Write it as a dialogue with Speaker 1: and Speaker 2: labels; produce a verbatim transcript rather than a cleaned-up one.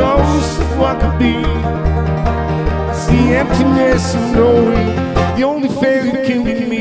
Speaker 1: ghost of what could be. It's the emptiness of knowing the only failure can be me.